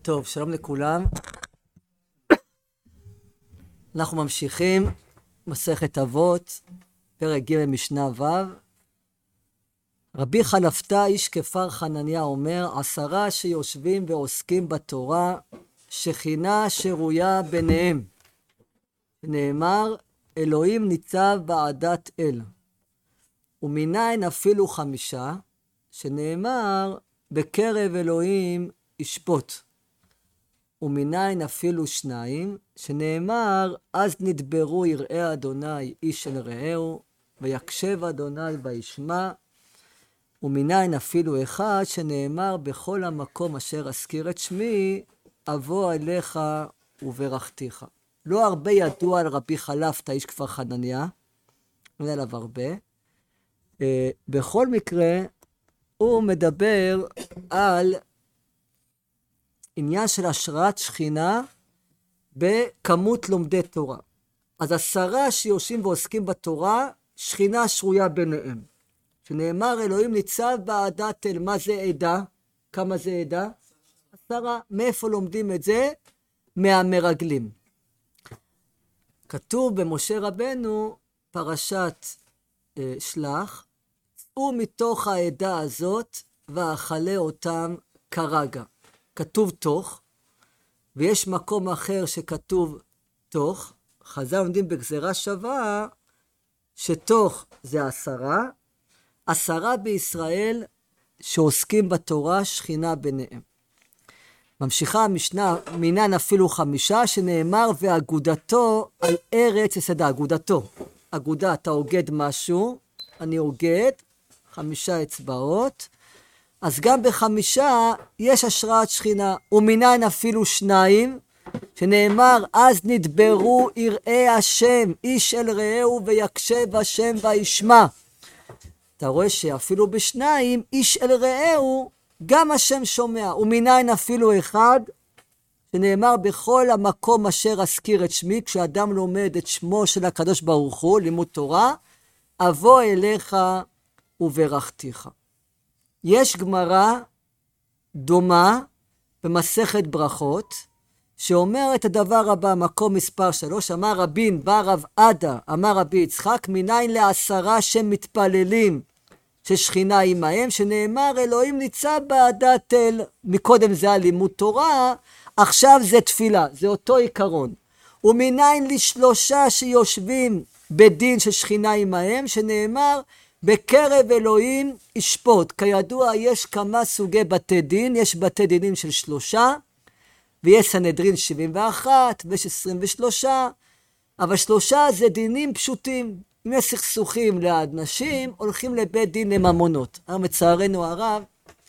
טוב, שלום לכולם. אנחנו ממשיכים מסכת אבות, פרק ג' משנה ו'. רבי חלפתא איש כפר חנניה אומר, 10 שיושבים ועוסקים בתורה, שכינה שרויה ביניהם. נאמר, אלוהים ניצב בעדת אל. ומניין אפילו 5, שנאמר, בקרב אלוהים ישפוט. ומניין אפילו 2, שנאמר, אז נדברו יראי אדוני איש אל רעהו, ויקשב אדוני וישמע. ומניין אפילו 1, שנאמר, בכל המקום אשר אזכיר את שמי, אבוא אליך וברכתיך. לא הרבה ידוע על רבי חלפתא איש כפר חנניה, לא יודע עליו הרבה. בכל מקרה, הוא מדבר על עניין של השראת שכינה בכמות לומדי תורה. אז 10 שיושבים ועוסקים בתורה, שכינה שרויה ביניהם. שנאמר, אלוהים ניצב בעדת אל. מה זה עדה? כמה זה עדה? 10. מאיפה לומדים את זה? מהמרגלים. כתוב במשה רבנו, פרשת שלח, צאו מתוך העדה הזאת ואכלה אותם כרגע. כתוב תוך, ויש מקום אחר שכתוב תוך. חז"ל לומדים בגזרה שווה שתוך זה 10, 10 בישראל שעוסקים בתורה, שכינה ביניהם. ממשיכה המשנה, מניין אפילו 5, שנאמר, ואגודתו על ארץ יסדה. אגודה, אתה אוגד משהו, אני אוגד, 5 אצבעות, אז גם ב5 יש השראת שכינה. ומניין אפילו 2, שנאמר, אז נדברו יראי השם, איש אל רעהו, ויקשב השם וישמע. אתה רואה שאפילו ב2, איש אל רעהו, גם השם שומע. ומניין אפילו 1, שנאמר, בכל המקום אשר אזכיר את שמי, כשאדם לומד את שמו של הקדוש ברוך הוא, לימוד תורה, אבוא אליך וברכתיך. יש גמרא דומה במסכת ברכות, שאומר את הדבר הבא, מקום מספר 3, אמר רבין בא רב עדה, אמר רבי יצחק, מניין ל10 שמתפללים, ששכינה עמהם, שנאמר, אלוהים ניצב בעדת אל. מקודם זה היה לימוד תורה, עכשיו זה תפילה, זה אותו עיקרון. ומניין ל3 שיושבים בדין ששכינה עמהם, שנאמר, בקרב אלוהים ישפוט. כידוע, יש כמה סוגי בתי דין, יש בתי דינים של 3, ויש סנהדרין 71, ויש 23, אבל 3 זה דינים פשוטים. אם יש סכסוכים ליד נשים, הולכים לבית דין לממונות. מצערנו הרב,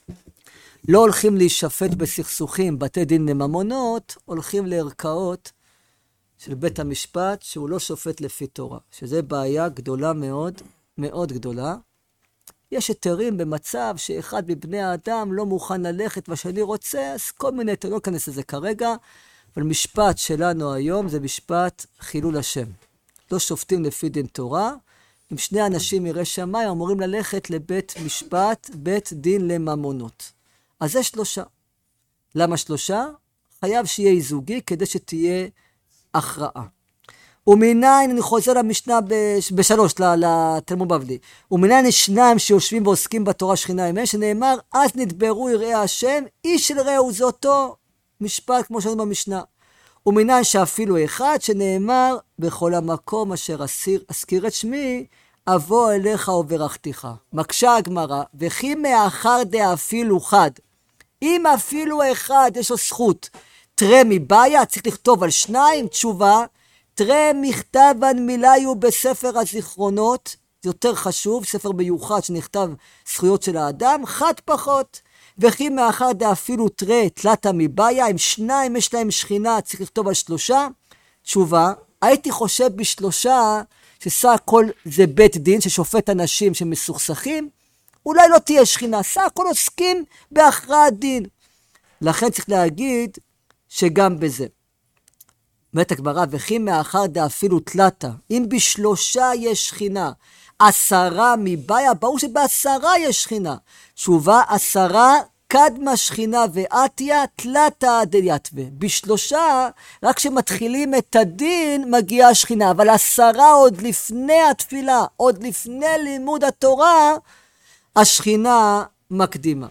לא הולכים להישפט בסכסוכים, בתי דין לממונות, הולכים לערכאות של בית המשפט, שהוא לא שופט לפי תורה, שזה בעיה גדולה מאוד, מאוד גדולה. יש היתרים במצב שאחד מבני האדם לא מוכן ללכת והשני רוצה, אז כל מיני היתרים, לא כנס לזה כרגע, אבל משפט שלנו היום זה משפט חילול השם. לא שופטים לפי דין תורה. אם 2 אנשים יראי שמיים אמורים ללכת לבית משפט, בית דין לממונות. אז זה 3. למה 3? חייב שיהיה זוגי כדי שתהיה הכרעה. ומניין, אני חוזר למשנה ב3, לתלמוד בבלי. ומניין 2 שיושבים ועוסקים בתורה, שכינה עמהם, שנאמר, אז נדברו יראי השם, איש אל רעהו. זה אותו משפט כמו שאומרים במשנה. ומניין שאפילו 1, שנאמר, בכל המקום אשר אזכיר את שמי, אבוא אליך וברכתיך. מקשה הגמרא, וכי מאחר דאפילו 1, אם אפילו 1 יש לו זכות, תראה מבעיה, צריך לכתוב על 2, תשובה, תראה מכתבן מיליו בספר הזיכרונות, זה יותר חשוב, ספר מיוחד שנכתב זכויות של האדם, 1 פחות. וכי מאחר דאפילו תראה תלתה מבעיה, אם 2 יש להם שכינה, צריך לכתוב על 3, תשובה, הייתי חושב ב3, שסך הכל זה בית דין, ששופט אנשים שמסוכסכים, אולי לא תהיה שכינה, סך הכל עוסקים בהכרעת דין. לכן צריך להגיד שגם בזה. אומרת הגמרא, וכי מאחר דאפילו תלתה, אם ב3 יש שכינה, 10 מבעיה, ברור שב10 יש שכינה. תשובה, 10 קדמה שכינה ואתיה תלתה דליתווה. בשלושה, רק כשמתחילים את הדין, מגיעה השכינה. אבל 10 עוד לפני התפילה, עוד לפני לימוד התורה, השכינה מקדימה.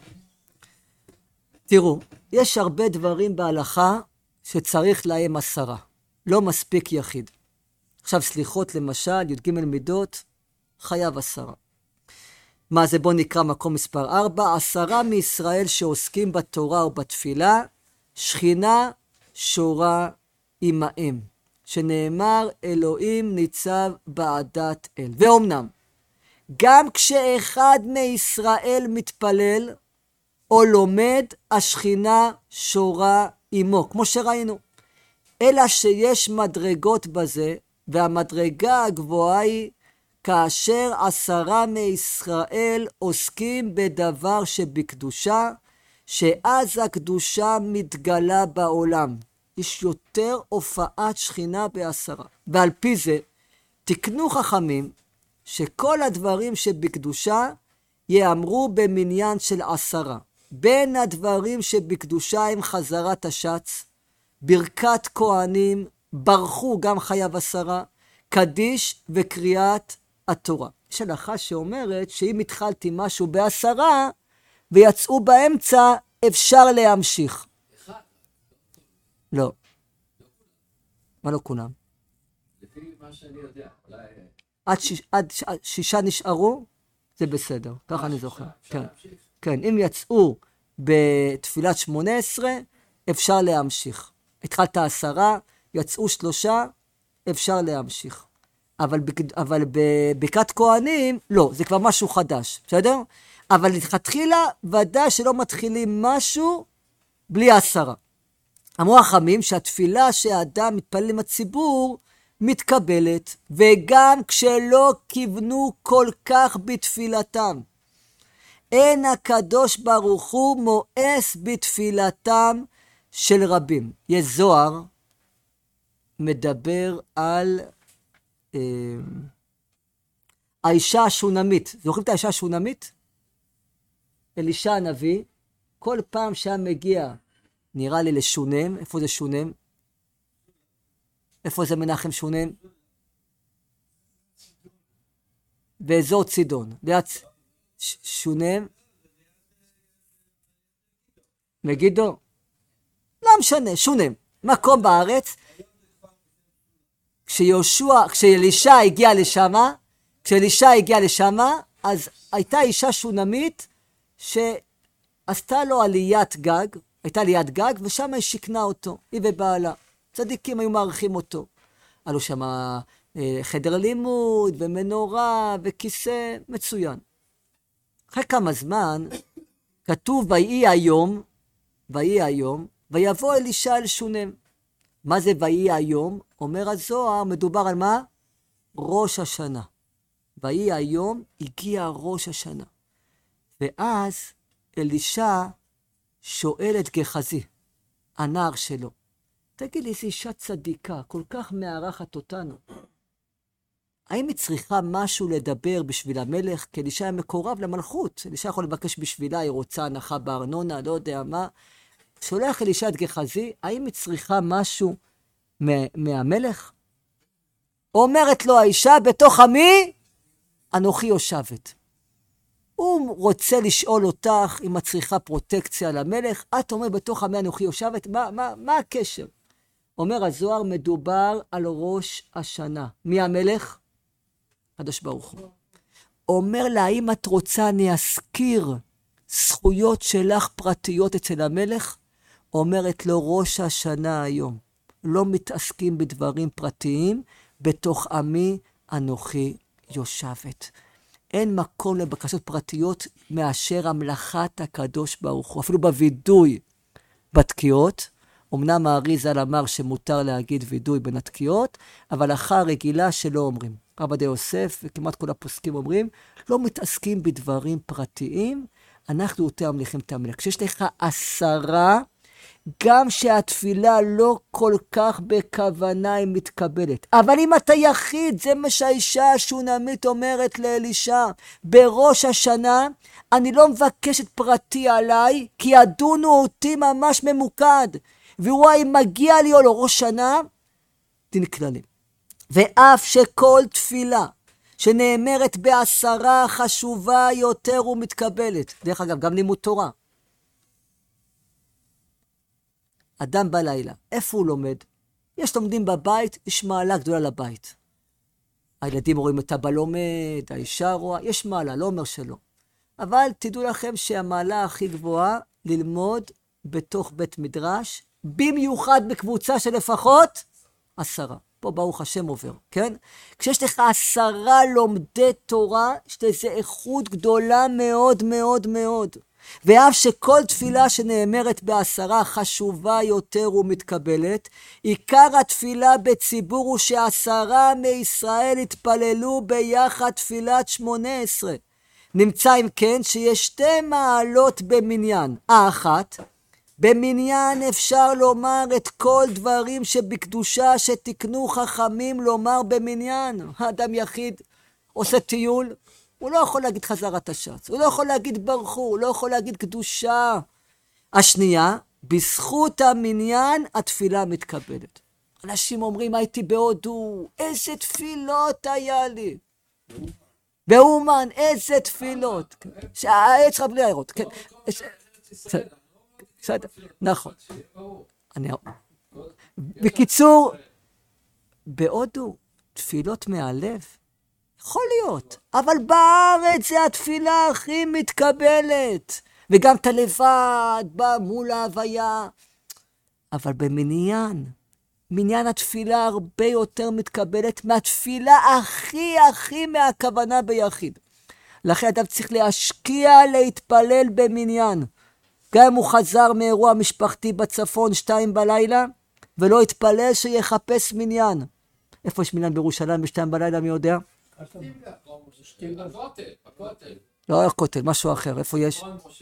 תראו, יש הרבה דברים בהלכה שצריך להם 10. לא מספיק יחיד. עכשיו סליחות למשל, י"ג מידות, חייב 10. מה זה? בוא נקרא מקום מספר 4. 10 מישראל שעוסקים בתורה ובתפילה, שכינה שורה עמהם. שנאמר אלוהים ניצב בעדת אל. ואומנם, גם כשאחד מישראל מתפלל או לומד, השכינה שורה עמו, כמו שראינו. אלא שיש מדרגות בזה, והמדרגה הגבוהה היא כאשר 10 מישראל עוסקים בדבר שבקדושה, שאז הקדושה מתגלה בעולם. יש יותר הופעת שכינה ב10. ועל פי זה, תקנו חכמים שכל הדברים שבקדושה יאמרו במניין של 10. בין הדברים שבקדושה הם חזרת השץ, ברכת כהנים, ברכו גם חייב 10, קדיש וקריאת התורה. יש הלכה שאומרת שאם התחלתי משהו ב10 ויצאו באמצע, אפשר להמשיך. לא. מה לא כולם? לפי מה שאני יודע, עד 6 נשארו, זה בסדר. ככה אני זוכר. כן, אם יצאו בתפילת 18, אפשר להמשיך. התחלת 10, יצאו 3, אפשר להמשיך. אבל בברכת כהנים, לא, זה כבר משהו חדש, בסדר? אבל להתחילה, ודאי שלא מתחילים משהו בלי 10. אמרו החכמים שהתפילה שהאדם מתפלל עם הציבור מתקבלת, וגם כשלא כיוונו כל כך בתפילתם. אין הקדוש ברוך הוא מואס בתפילתם של רבים. יש זוהר מדבר על האישה השונמית. זוכרים את האישה השונמית? אלישע הנביא, כל פעם שהיה מגיע, נראה לי לשונם, איפה זה שונם? איפה זה מנחם שונם? באזור צידון. ליד שונם? מגידו? לא משנה, שונם. מקום בארץ. כשאלישע הגיע לשמה, אז הייתה אישה שונמית שעשתה לו עליית גג, הייתה ליד גג, ושם היא שכנה אותו, היא ובעלה. צדיקים היו מעריכים אותו. עלו שם חדר לימוד, ומנורה, וכיסא, מצוין. אחרי כמה זמן, כתוב, ויהי היום, ויבוא אלישע אל שונם. מה זה ויהי היום? אומר הזוהר, מדובר על מה? ראש השנה. ויהי היום, הגיע ראש השנה. ואז אלישע שואל את גחזי, הנער שלו, תגיד לי, איזו אישה צדיקה, כל כך מערכת אותנו. האם היא צריכה משהו לדבר בשביל המלך? כי אלישע היה מקורב למלכות. אלישע יכול לבקש בשבילה, היא רוצה הנחה בארנונה, לא יודע מה. שולח אלישע את גחזי, האם היא צריכה משהו מהמלך? אומרת לו האישה, בתוך עמי אנוכי יושבת. הוא רוצה לשאול אותך אם את צריכה פרוטקציה למלך, את אומרת בתוך עמי אנוכי יושבת, מה הקשר? אומר הזוהר, מדובר על ראש השנה. מי המלך? הקדוש ברוך הוא. אומר לה, האם את רוצה אני אזכיר זכויות שלך פרטיות אצל המלך? אומרת לו, ראש השנה היום. לא מתעסקים בדברים פרטיים, בתוך עמי אנוכי יושבת. אין מקום לבקשות פרטיות מאשר המלאכת הקדוש ברוך הוא. אפילו בווידוי בתקיעות, אמנם האריז"ל אמר שמותר להגיד וידוי בין התקיעות, אבל אחר רגילה שלא אומרים. רב עובדיה יוסף וכמעט כל הפוסקים אומרים, לא מתעסקים בדברים פרטיים, אנחנו יותר ממליכים את המלך. כשיש לך 10, גם שהתפילה לא כל כך בכוונה היא מתקבלת. אבל אם אתה יחיד, זה מה שהאישה השונמית אומרת לאלישע, בראש השנה, אני לא מבקשת פרטי עליי, כי ידונו אותי ממש ממוקד. והוא אם מגיע לי או לא ראש שנה, דין כללי. ואף שכל תפילה שנאמרת בעשרה חשובה יותר ומתקבלת. דרך אגב, גם לימוד תורה. אדם בלילה, איפה הוא לומד? יש לומדים בבית, יש מעלה גדולה לבית. הילדים רואים את אבא לומד, האישה רואה, יש מעלה, לא אומר שלא. אבל תדעו לכם שהמעלה הכי גבוהה ללמוד בתוך בית מדרש, במיוחד בקבוצה של לפחות 10. פה ברוך השם עובר, כן? כשיש לך 10 לומדי תורה, יש לזה איכות גדולה מאוד מאוד מאוד. ואף שכל תפילה שנאמרת ב10 חשובה יותר ומתקבלת, עיקר התפילה בציבור הוא ש10 מישראל התפללו ביחד תפילת 18. נמצא אם כן שיש 2 מעלות במניין. האחת, במניין אפשר לומר את כל דברים שבקדושה שתקנו חכמים לומר במניין. האדם יחיד עושה טיול, הוא לא יכול להגיד חזרת השץ, הוא לא יכול להגיד ברכו, הוא לא יכול להגיד קדושה. השנייה, בזכות המניין התפילה מתקבלת. אנשים אומרים, הייתי בהודו, איזה תפילות היה לי. באומן, איזה תפילות. שהעץ רב לירות. נכון. בקיצור, בהודו, תפילות מהלב. יכול להיות, אבל בארץ זה התפילה הכי מתקבלת. וגם אתה לבד, בא מול ההוויה. אבל במניין, מניין התפילה הרבה יותר מתקבלת מהתפילה הכי מהכוונה ביחיד. לכן אדם צריך להשקיע להתפלל במניין. גם אם הוא חזר מאירוע משפחתי בצפון 2 בלילה, ולא התפלל שיחפש מניין. איפה יש מניין בירושלים ב2 בלילה, מי יודע? לא, הכותל, משהו אחר, איפה יש?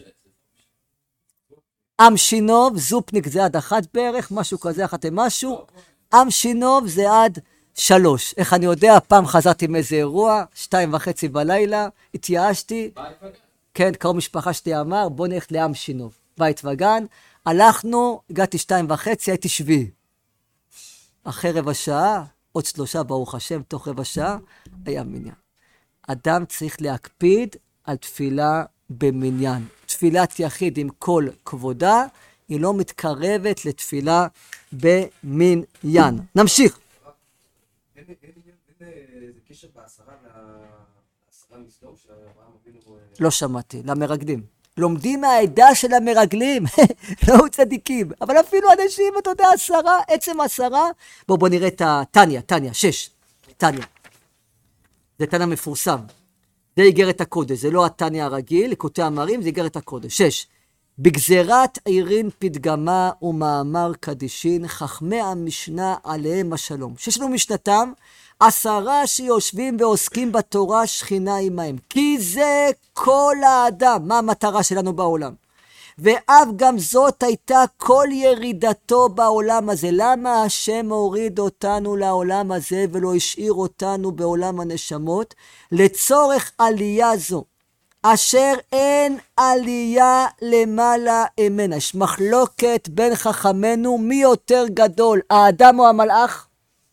עם שינוב, זופניק זה עד 1 בערך, משהו כזה, משהו. עם שינוב זה עד 3. איך אני יודע? פעם חזרתי מאיזה אירוע, 2:30 בלילה, התייאשתי. כן, קרוב משפחה שלי אמר, בוא נלך לעם שינוב. בית וגן, הלכנו, הגעתי 2:30, הייתי 7. אחרי רבע שעה, עוד 3 ברוך השם, תוך רבע שעה, היה מניין. אדם צריך להקפיד על תפילה במניין. תפילת יחיד עם כל כבודה, היא לא מתקרבת לתפילה במניין. נמשיך. אין קשר ב10 מסתור של אברהם אבינו? לא שמעתי, למרגלים. לומדים מהעדה של המרגלים, לא צדיקים, אבל אפילו אנשים, אתה יודע, 10, עצם 10, בוא נראה את תניה, 6, תניה. זה תניה מפורסם. זה איגרת הקודש, זה לא התניה הרגיל, לקוטי המרים, זה איגרת הקודש. 6. בגזירת עירין פתגמה ומאמר קדישין, חכמי המשנה עליהם השלום. שיש לנו משנתם, 10 שיושבים ועוסקים בתורה שכינה עמהם. כי זה כל האדם. מה המטרה שלנו בעולם? ואף גם זאת הייתה כל ירידתו בעולם הזה. למה השם הוריד אותנו לעולם הזה ולא השאיר אותנו בעולם הנשמות? לצורך עלייה זו, אשר אין עלייה למעלה ממנה. יש מחלוקת בין חכמינו מי יותר גדול, האדם או המלאך?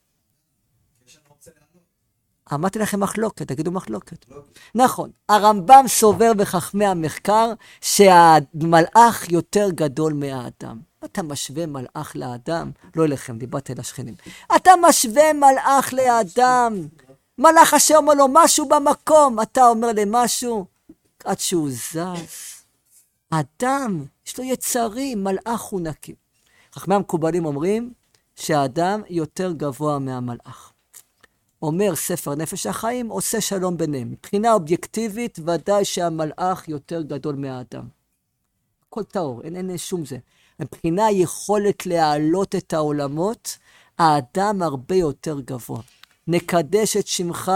אמרתי לכם מחלוקת, תגידו מחלוקת. נכון, הרמב"ם סובר בחכמי המחקר שהמלאך יותר גדול מהאדם. אתה משווה מלאך לאדם, לא אליכם, דיברתי לשכנים. אתה משווה מלאך לאדם, מלאך אשר אומר לו משהו במקום, אתה אומר למשהו, עד שהוא זז. אדם, יש לו יצרים, מלאך הוא נקי. חכמי המקובלים אומרים שהאדם יותר גבוה מהמלאך. אומר ספר נפש החיים, עושה שלום ביניהם. מבחינה אובייקטיבית, ודאי שהמלאך יותר גדול מהאדם. הכל טהור, אין שום זה. מבחינה יכולת להעלות את העולמות, האדם הרבה יותר גבוה. נקדש את שמך,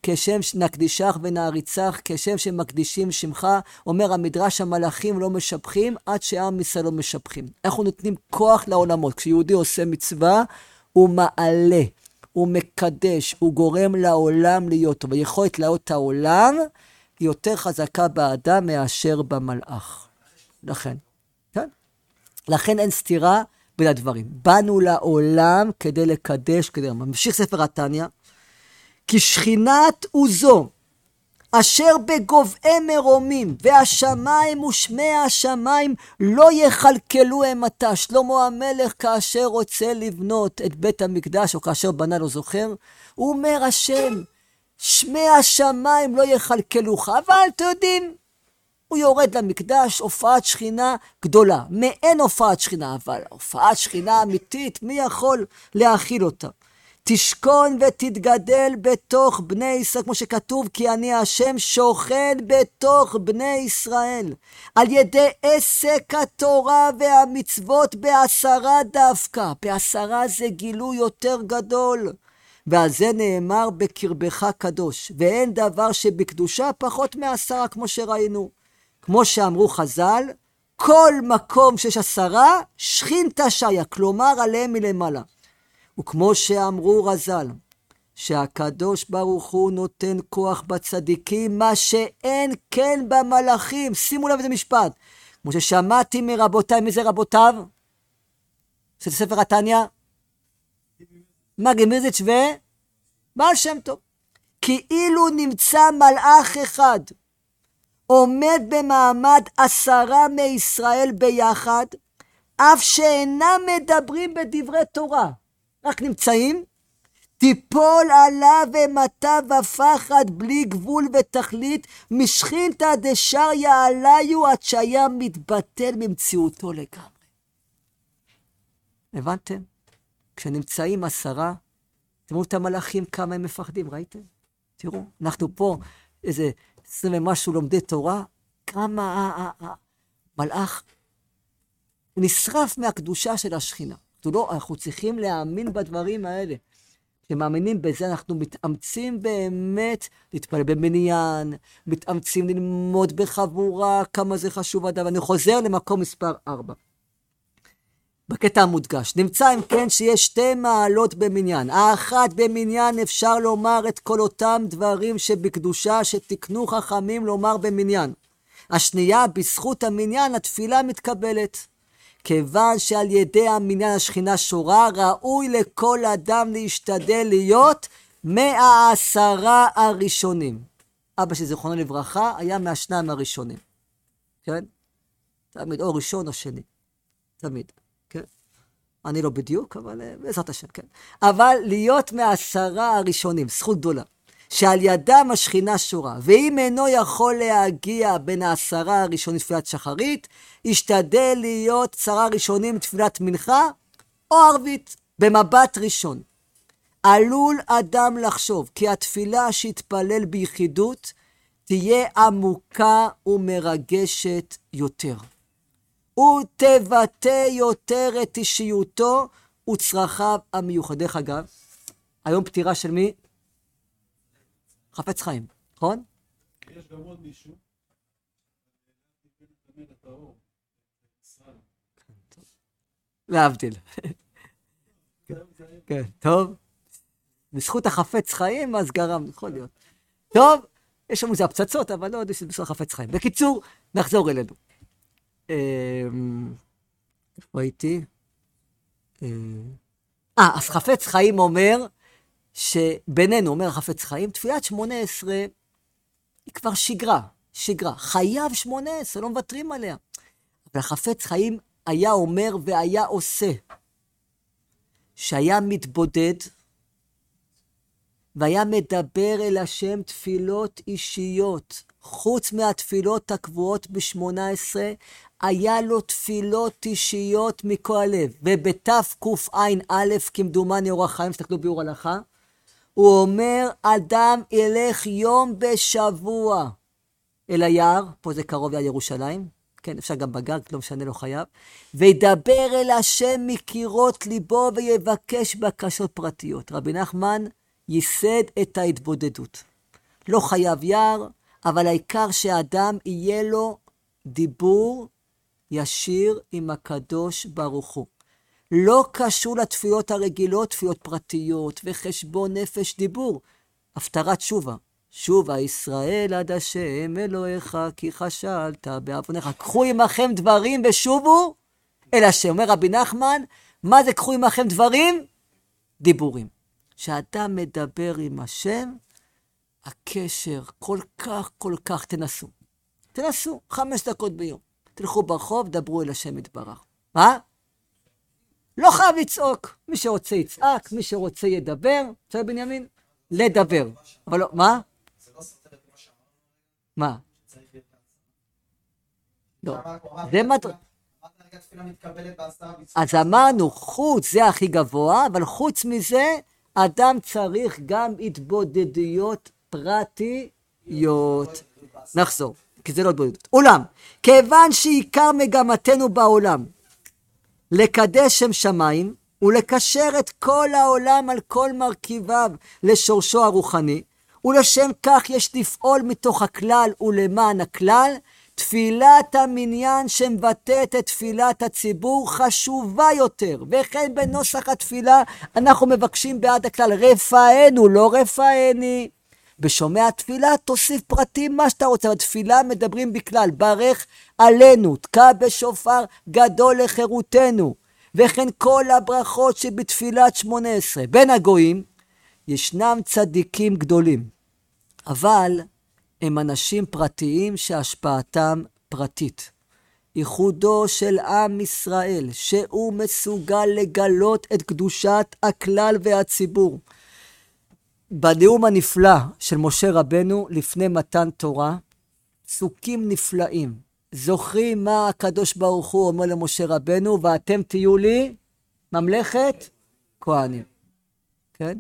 כשם נקדישך ונעריצך, כשם שמקדישים שמך. אומר המדרש, המלאכים לא משבחים עד שעם ישראל לא משבחים. אנחנו נותנים כוח לעולמות. כשיהודי עושה מצווה, הוא מעלה, הוא מקדש, הוא גורם לעולם להיות טוב. היכולת להיות העולם היא יותר חזקה באדם מאשר במלאך. לכן, כן? לכן אין סתירה בין הדברים. באנו לעולם כדי לקדש, ממשיך ספר התניא, כי שכינת עוזו, אשר בגובעי מרומים, והשמיים ושמי השמיים לא יכלכלו אימתה. שלמה המלך כאשר רוצה לבנות את בית המקדש, או כאשר בנה, לא זוכר, הוא אומר, השם, שמי השמיים לא יכלכלוך. אבל אתם יודעים, הוא יורד למקדש, הופעת שכינה גדולה. מעין הופעת שכינה, אבל הופעת שכינה אמיתית, מי יכול להכיל אותה? תשכון ותתגדל בתוך בני ישראל, כמו שכתוב, כי אני השם שוכן בתוך בני ישראל. על ידי עסק התורה והמצוות בעשרה דווקא. בעשרה זה גילוי יותר גדול. ועל זה נאמר בקרבך קדוש. ואין דבר שבקדושה פחות מעשרה, כמו שראינו. כמו שאמרו חז"ל, כל מקום שיש 10, שכינתא שיה, כלומר עליהם מלמעלה. וכמו שאמרו רז"ל, שהקדוש ברוך הוא נותן כוח בצדיקים, מה שאין כן במלאכים. שימו לב איזה משפט. כמו ששמעתי מרבותיי, מי זה רבותיו? זה ספר התניא? מגיד מירזיץ' ובעל שם טוב. כאילו נמצא מלאך אחד, עומד במעמד 10 מישראל ביחד, אף שאינם מדברים בדברי תורה, רק נמצאים, תיפול עליו אימתה ופחד בלי גבול ותכלית, משכינתא דשריה עליו עד שהיה מתבטל ממציאותו לגמרי. הבנתם? כשנמצאים 10, תראו את המלאכים כמה הם מפחדים, ראיתם? תראו, אנחנו פה איזה 20 ומשהו לומדי תורה, כמה המלאך נשרף מהקדושה של השכינה. אנחנו צריכים להאמין בדברים האלה. כשמאמינים בזה, אנחנו מתאמצים באמת להתפלל במניין, מתאמצים ללמוד בחבורה, כמה זה חשוב הדבר. אני חוזר למקום מספר 4. בקטע המודגש, נמצא אם כן שיש 2 מעלות במניין. האחת במניין אפשר לומר את כל אותם דברים שבקדושה שתקנו חכמים לומר במניין. השנייה, בזכות המניין התפילה מתקבלת. כיוון שעל ידי המניין השכינה שורה, ראוי לכל אדם להשתדל להיות 110 הראשונים. אבא שזיכרונו לברכה היה מהשניים הראשונים. כן? תמיד, או ראשון או שני. תמיד. כן? אני לא בדיוק, אבל בעזרת השם, כן. אבל להיות 110 הראשונים, זכות גדולה. שעל ידם השכינה שורה, ואם אינו יכול להגיע בין 10 הראשונים תפילת שחרית, ישתדל להיות 10 ראשונים תפילת מנחה, או ערבית, במבט ראשון. עלול אדם לחשוב, כי התפילה שהתפלל ביחידות, תהיה עמוקה ומרגשת יותר. ותבטא יותר את אישיותו וצרכיו המיוחד. דרך אגב, היום פטירה של מי? חפץ חיים, נכון? יש גם עוד מישהו, להבדיל. כן, טוב. בזכות החפץ חיים, אז גרם, יכול להיות. טוב, יש לנו זה הפצצות, אבל לא יודע שזה בזכות החפץ חיים. בקיצור, נחזור אלינו. איפה הייתי? אז חפץ חיים אומר, שבינינו, אומר החפץ חיים, תפילת 18 היא כבר שגרה. חייב 18, לא מוותרים עליה. אבל החפץ חיים היה אומר והיה עושה, שהיה מתבודד, והיה מדבר אל השם תפילות אישיות. חוץ מהתפילות הקבועות ב-18, היה לו תפילות אישיות מכל הלב. ובתקע"א, כמדומני אורח חיים, תסתכלו ביאור הלכה, הוא אומר, אדם ילך יום בשבוע אל היער, פה זה קרוב ליד ירושלים, כן, אפשר גם בגג, לא משנה, לא חייב, וידבר אל השם מקירות ליבו ויבקש בקשות פרטיות. רבי נחמן ייסד את ההתבודדות. לא חייב יער, אבל העיקר שהאדם יהיה לו דיבור ישיר עם הקדוש ברוך הוא. לא קשור לתפילות הרגילות, תפילות פרטיות וחשבון נפש דיבור. הפטרת שובה. שובה ישראל עד השם אלוהיך כי חשלת בעוונך. קחו עמכם דברים ושובו אל השם. אומר רבי נחמן, מה זה קחו עמכם דברים? דיבורים. כשאדם מדבר עם השם, הקשר כל כך תנסו. תנסו 5 דקות ביום. תלכו ברחוב, דברו אל השם יתברך. מה? לא חייב לצעוק. מי שרוצה יצעק, מי שרוצה ידבר. בסדר בנימין? לדבר. אבל לא, מה? זה לא סותר את מה שאמרנו. מה? צריך להיות לא. זה מה... תפילה מתקבלת בעשרה מצוות. אז אמרנו, חוץ זה הכי גבוה, אבל חוץ מזה, אדם צריך גם התבודדויות פרטיות. נחזור, כי זה לא התבודדות. אולם, כיוון שעיקר מגמתנו בעולם, לקדש שם שמיים, ולקשר את כל העולם על כל מרכיביו לשורשו הרוחני, ולשם כך יש לפעול מתוך הכלל ולמען הכלל, תפילת המניין שמבטאת את תפילת הציבור חשובה יותר, וכן בנוסח התפילה אנחנו מבקשים בעד הכלל רפאנו, לא רפאני. בשומע תפילה תוסיף פרטים מה שאתה רוצה, בתפילה מדברים בכלל, ברך עלינו, תקע בשופר גדול לחירותנו, וכן כל הברכות שבתפילת 18. בין הגויים ישנם צדיקים גדולים, אבל הם אנשים פרטיים שהשפעתם פרטית. ייחודו של עם ישראל, שהוא מסוגל לגלות את קדושת הכלל והציבור. בנאום הנפלא של משה רבנו לפני מתן תורה, פסוקים נפלאים. זוכרים מה הקדוש ברוך הוא אומר למשה רבנו, ואתם תהיו לי ממלכת כהנים. כן?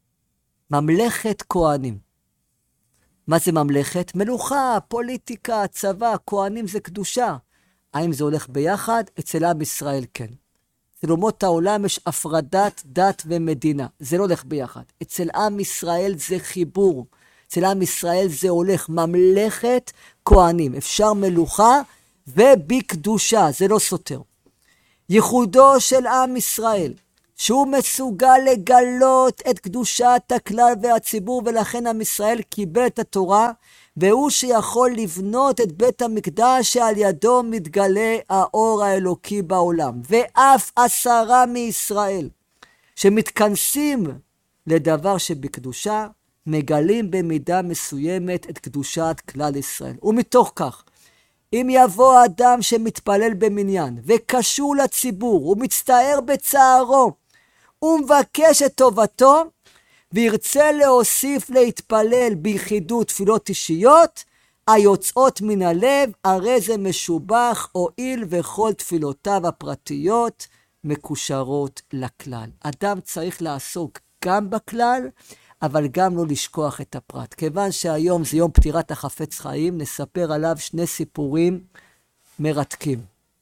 ממלכת כהנים. מה זה ממלכת? מלוכה, פוליטיקה, צבא, כהנים זה קדושה. האם זה הולך ביחד? אצל עם ישראל כן. אצל אומות העולם יש הפרדת דת ומדינה. זה לא הולך ביחד. אצל עם ישראל זה חיבור. אצל עם ישראל זה הולך ממלכת כהנים. אפשר מלוכה ובקדושה. זה לא סותר. ייחודו של עם ישראל, שהוא מסוגל לגלות את קדושת הכלל והציבור, ולכן עם ישראל קיבל את התורה, והוא שיכול לבנות את בית המקדש שעל ידו מתגלה האור האלוקי בעולם. ואף 10 מישראל שמתכנסים לדבר שבקדושה, מגלים במידה מסוימת את קדושת כלל ישראל. ומתוך כך, אם יבוא אדם שמתפלל במניין וקשור לציבור ומצטער בצערו, הוא מבקש את טובתו, וירצה להוסיף להתפלל ביחידות תפילות אישיות, היוצאות מן הלב, הרי זה משובח, הועיל וכל תפילותיו הפרטיות מקושרות לכלל. אדם צריך לעסוק גם בכלל, אבל גם לא לשכוח את הפרט. כיוון שהיום זה יום פטירת החפץ חיים, נספר עליו 2 סיפורים מרתקים.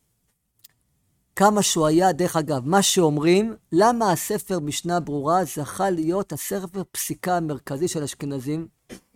כמה שהוא היה, דרך אגב, מה שאומרים, למה הספר משנה ברורה זכה להיות הספר פסיקה המרכזי של אשכנזים?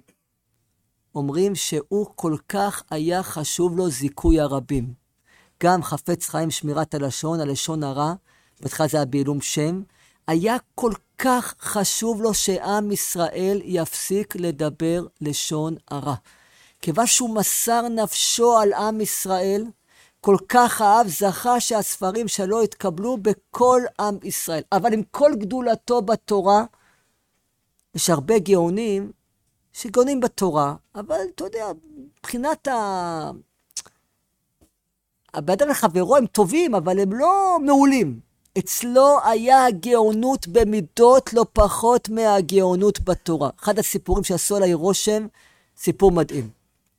אומרים שהוא כל כך היה חשוב לו זיכוי הרבים. גם חפץ חיים שמירת הלשון הרע, בתחילה זה היה בעילום שם, היה כל כך חשוב לו שעם ישראל יפסיק לדבר לשון הרע. כיוון שהוא מסר נפשו על עם ישראל, כל כך האב זכה שהספרים שלו התקבלו בכל עם ישראל. אבל עם כל גדולתו בתורה, יש הרבה גאונים שגאונים בתורה, אבל אתה יודע, מבחינת באדם לחברו הם טובים, אבל הם לא מעולים. אצלו היה הגאונות במידות לא פחות מהגאונות בתורה. אחד הסיפורים שעשו עליי רושם, סיפור מדהים.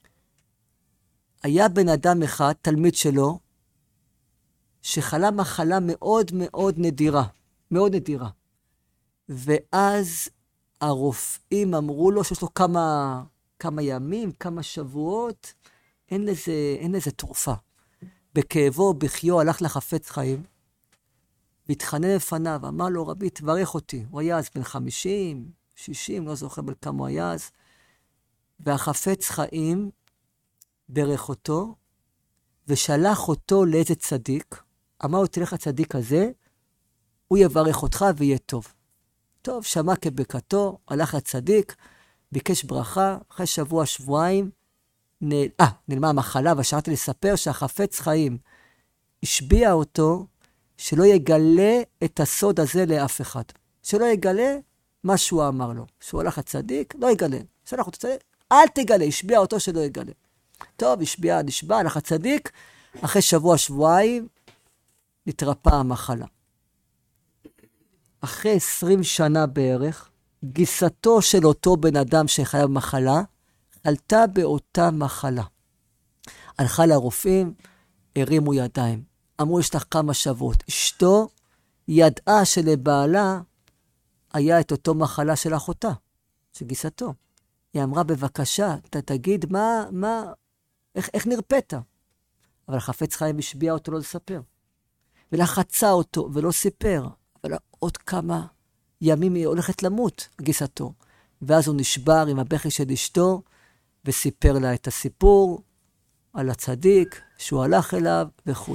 היה בן אדם אחד, תלמיד שלו, שחלה מחלה מאוד מאוד נדירה, מאוד נדירה. ואז הרופאים אמרו לו שיש לו כמה ימים, כמה שבועות, אין לזה תרופה. בכאבו, בחיו, הלך לחפץ חיים, והתחנן לפניו, אמר לו, רבי, תברך אותי. הוא היה אז בן 50, 60, לא זוכר בל כמה הוא היה אז. והחפץ חיים דרך אותו, ושלח אותו לאיזה צדיק. אמר לו, תלך לצדיק הזה, הוא יברך אותך ויהיה טוב. טוב, שמע כברכתו, הלך לצדיק, ביקש ברכה, אחרי שבוע, שבועיים, נעלמה המחלה, ושארתי לספר שהחפץ חיים השביע אותו, שלא יגלה את הסוד הזה לאף אחד. שלא יגלה מה שהוא אמר לו. שהוא הלך לצדיק, לא יגלה. שלח אותו לצדיק, אל תגלה, השביע אותו שלא יגלה. טוב, השביע, נשבע, הלך לצדיק, אחרי שבוע, שבועיים, נתרפא המחלה. אחרי 20 שנה בערך, גיסתו של אותו בן אדם שחיה במחלה, חלתה באותה מחלה. הלכה לרופאים, הרימו ידיים. אמרו, יש לך כמה שבועות. אשתו ידעה שלבעלה היה את אותו מחלה של אחותה, של גיסתו. היא אמרה, בבקשה, תגיד איך נרפאת? אבל החפץ חיים השביע אותו לא לספר. ולחצה אותו ולא סיפר. אבל עוד כמה ימים היא הולכת למות, גיסתו. ואז הוא נשבר עם הבכי של אשתו, וסיפר לה את הסיפור על הצדיק, שהוא הלך אליו וכו'.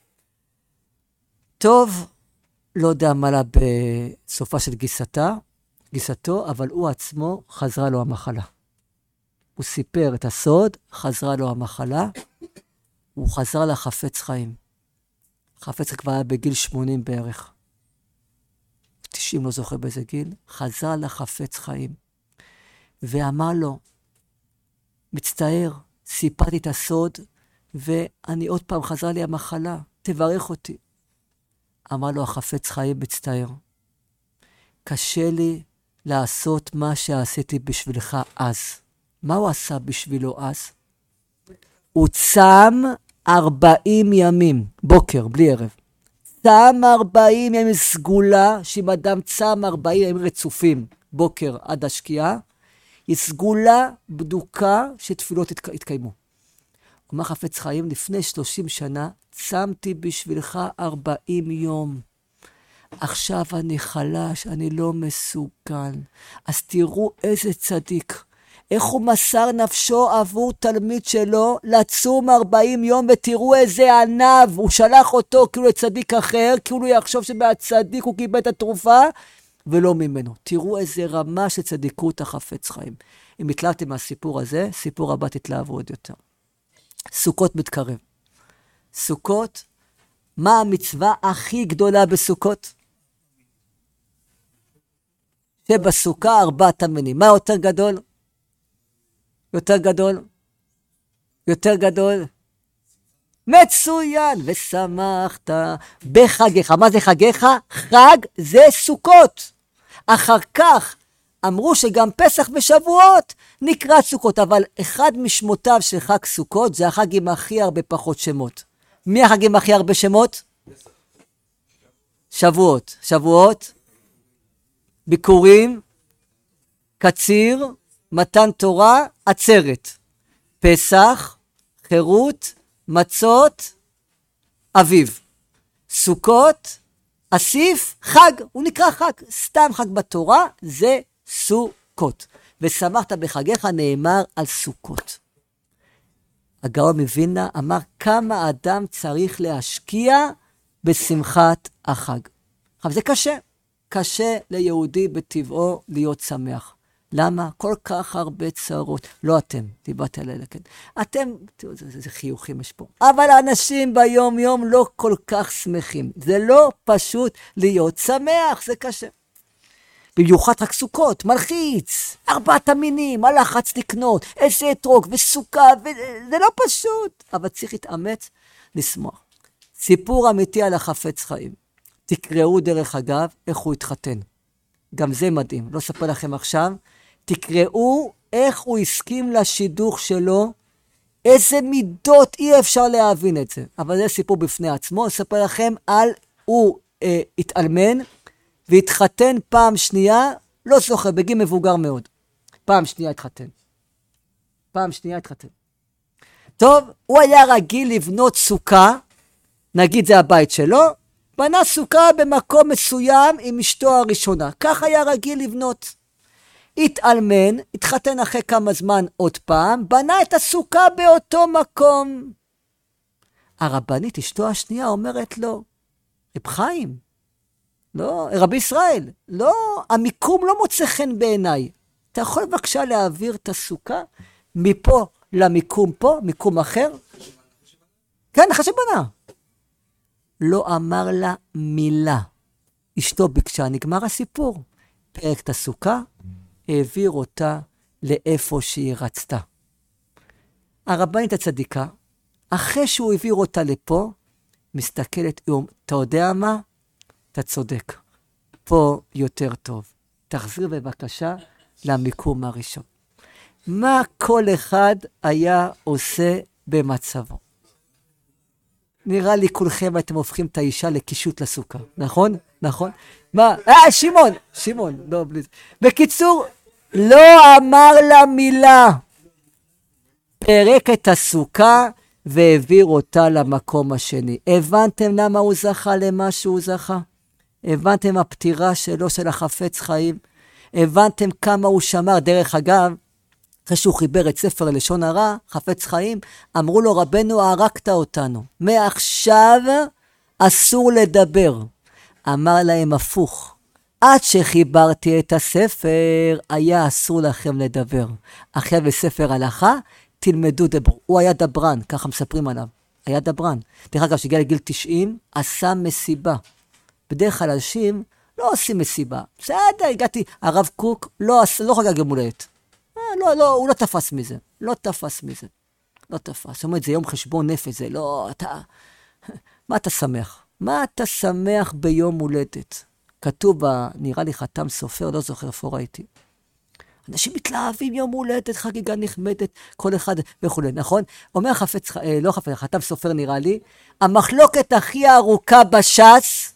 טוב, לא יודע מה לה בסופה של גיסתו, אבל הוא עצמו חזרה לו המחלה. הוא סיפר את הסוד, חזרה לו המחלה, הוא חזר לחפץ חיים. חפץ כבר היה בגיל 80 בערך. 90 לא זוכר באיזה גיל, חזר לחפץ חיים. ואמר לו, מצטער, סיפרתי את הסוד, ואני עוד פעם חזר לי המחלה, תברך אותי. אמר לו החפץ חיים, מצטער. קשה לי לעשות מה שעשיתי בשבילך אז. מה הוא עשה בשבילו אז? הוא צם 40 ימים, בוקר, בלי ערב. צם 40 ימים סגולה, שאם אדם צם 40 ימים רצופים, בוקר עד השקיעה, היא סגולה בדוקה שתפילות יתקיימו. אומר חפץ חיים, לפני 30 שנה, צמתי בשבילך 40 יום. עכשיו אני חלש, אני לא מסוגל. אז תראו איזה צדיק. איך הוא מסר נפשו עבור תלמיד שלו לצום 40 יום, ותראו איזה ענב. הוא שלח אותו כאילו לצדיק אחר, כאילו הוא יחשוב שבצדיק הוא קיבל את התרופה, ולא ממנו. תראו איזה רמה של צדיקות החפץ חיים. אם התלהבתם מהסיפור הזה, סיפור הבא תתלהבו עוד יותר. סוכות מתקרב. סוכות, מה המצווה הכי גדולה בסוכות? שבסוכה 4 תמינים. מה יותר גדול? יותר גדול? יותר גדול? מצוין, ושמחת בחגיך. מה זה חגיך? חג זה סוכות. אחר כך אמרו שגם פסח ושבועות נקרא סוכות, אבל אחד משמותיו של חג סוכות זה החג עם הכי הרבה פחות שמות. מי החג עם הכי הרבה שמות? שבועות. שבועות, ביקורים, קציר, מתן תורה, עצרת. פסח, חירות, מצות, אביב. סוכות, אסיף, חג, הוא נקרא חג, סתם חג בתורה, זה סוכות. ושמחת בחגיך נאמר על סוכות. הגאון מווילנה אמר כמה אדם צריך להשקיע בשמחת החג. עכשיו זה קשה, קשה ליהודי בטבעו להיות שמח. למה? כל כך הרבה צרות. לא אתם, דיברתי עליהם, כן. אתם, תראו, זה חיוכים יש פה. אבל האנשים ביום יום לא כל כך שמחים. זה לא פשוט להיות שמח, זה קשה. במיוחד רק סוכות, מלחיץ, 4 תמינים, הלחץ לקנות, איזה אתרוג וסוכה, זה לא פשוט. אבל צריך להתאמץ, לשמוח. סיפור אמיתי על החפץ חיים. תקראו דרך אגב איך הוא התחתן. גם זה מדהים, לא אספר לכם עכשיו. תקראו איך הוא הסכים לשידוך שלו, איזה מידות אי אפשר להבין את זה. אבל זה סיפור בפני עצמו, אספר לכם על הוא התאלמן, והתחתן פעם שנייה, לא זוכר, בגיל מבוגר מאוד. פעם שנייה התחתן. טוב, הוא היה רגיל לבנות סוכה, נגיד זה הבית שלו, בנה סוכה במקום מסוים עם אשתו הראשונה. כך היה רגיל לבנות. התאלמן, התחתן אחרי כמה זמן עוד פעם, בנה את הסוכה באותו מקום. הרבנית, אשתו השנייה, אומרת לו, רב חיים, לא, רבי ישראל, לא, המיקום לא מוצא חן בעיניי. אתה יכול בבקשה להעביר את הסוכה מפה למיקום פה, מיקום אחר? כן, אחרי שבנה. לא אמר לה מילה. אשתו ביקשה, נגמר הסיפור. פרק את הסוכה, העביר אותה לאיפה שהיא רצתה. הרבנית הצדיקה, אחרי שהוא העביר אותה לפה, מסתכלת, אתה יודע מה? אתה צודק. פה יותר טוב. תחזיר בבקשה למיקום הראשון. מה כל אחד היה עושה במצבו? נראה לי כולכם הייתם הופכים את האישה לקישוט לסוכה, נכון? נכון? מה? שמעון, לא, בלי זה. בקיצור, לא אמר לה מילה. פרק את הסוכה והעביר אותה למקום השני. הבנתם למה הוא זכה למה שהוא זכה? הבנתם הפטירה שלו, של החפץ חיים? הבנתם כמה הוא שמר? דרך אגב, אחרי שהוא חיבר את ספר לשון הרע, חפץ חיים, אמרו לו, רבנו, הרגת אותנו. מעכשיו אסור לדבר. אמר להם הפוך. עד שחיברתי את הספר, היה אסור לכם לדבר. אחרי בספר הלכה, תלמדו דבר. הוא היה דברן, ככה מספרים עליו. היה דברן. דרך אגב, שהגיע לגיל 90, עשה מסיבה. בדרך כלל אנשים לא עושים מסיבה. בסדר, הגעתי, הרב קוק לא חגג יום הולדת. לא, הוא לא תפס מזה. לא תפס. זאת אומרת, זה יום חשבון נפש, זה לא, אתה... מה אתה שמח? מה אתה שמח ביום הולדת? כתוב, נראה לי חתם סופר, לא זוכר איפה ראיתי. אנשים מתלהבים יום הולדת, חגיגה נחמדת, כל אחד וכו', נכון? אומר חתם סופר נראה לי, המחלוקת הכי ארוכה בש"ס,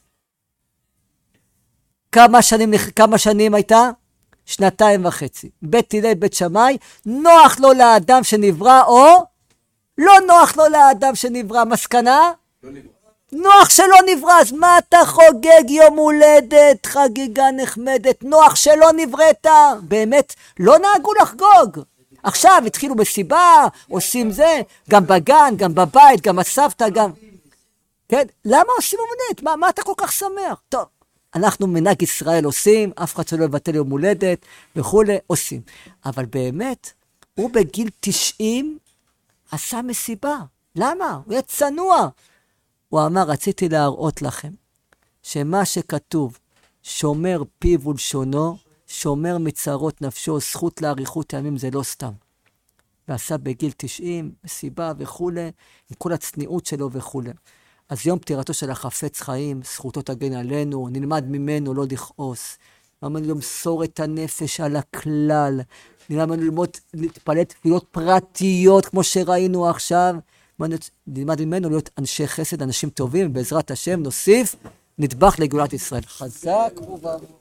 כמה שנים הייתה? 2.5. בית הלל בית שמאי, נוח לו לאדם שנברא או לא נוח לו לאדם שנברא. מסקנה? לא נברא. נוח שלא נברא, אז מה אתה חוגג יום הולדת, חגיגה נחמדת, נוח שלא נבראת? באמת, לא נהגו לחגוג. עכשיו התחילו בסיבה, עושים זה, גם בגן, גם בבית, גם הסבתא, גם... כן, למה עושים יום הולדת? מה אתה כל כך שמח? טוב. אנחנו מנהג ישראל עושים, אף אחד שלא לבטל יום הולדת וכו', עושים. אבל באמת, הוא בגיל 90 עשה מסיבה. למה? הוא היה צנוע. הוא אמר, רציתי להראות לכם, שמה שכתוב, שומר פיו ולשונו, שומר מצרות נפשו, זכות לאריכות ימים, זה לא סתם. ועשה בגיל 90, מסיבה וכו', עם כל הצניעות שלו וכו'. אז יום פטירתו של החפץ חיים, זכותו תגן עלינו, נלמד ממנו לא לכעוס. נלמד ממנו למסור את הנפש על הכלל. נלמד ממנו ללמוד, להתפלל תפילות פרטיות, כמו שראינו עכשיו. נלמד ממנו להיות אנשי חסד, אנשים טובים, ובעזרת השם נוסיף, נדבך לגאולת ישראל. חזק וברוך.